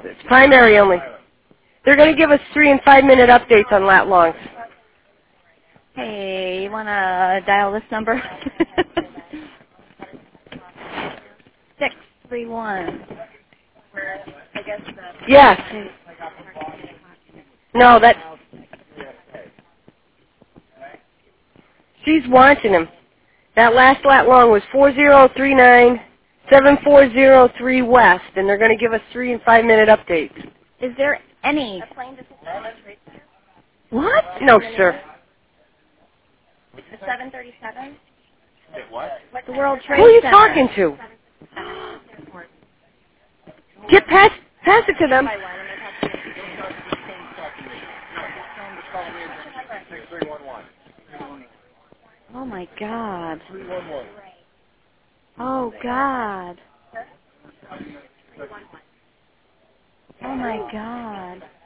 It's primary only. They're going to give us 3 and 5 minute updates on lat longs. Hey, you want to dial this number? 631. Yes. No, she's watching him. That last lat long was 4039-7403 west, and they're going to give us 3 and 5 minute updates. Is there any? What? No, sir. The 737? The World Trade Who are you Center. talking to? Get past it to them. Oh, my God. Oh, God. Oh, my God.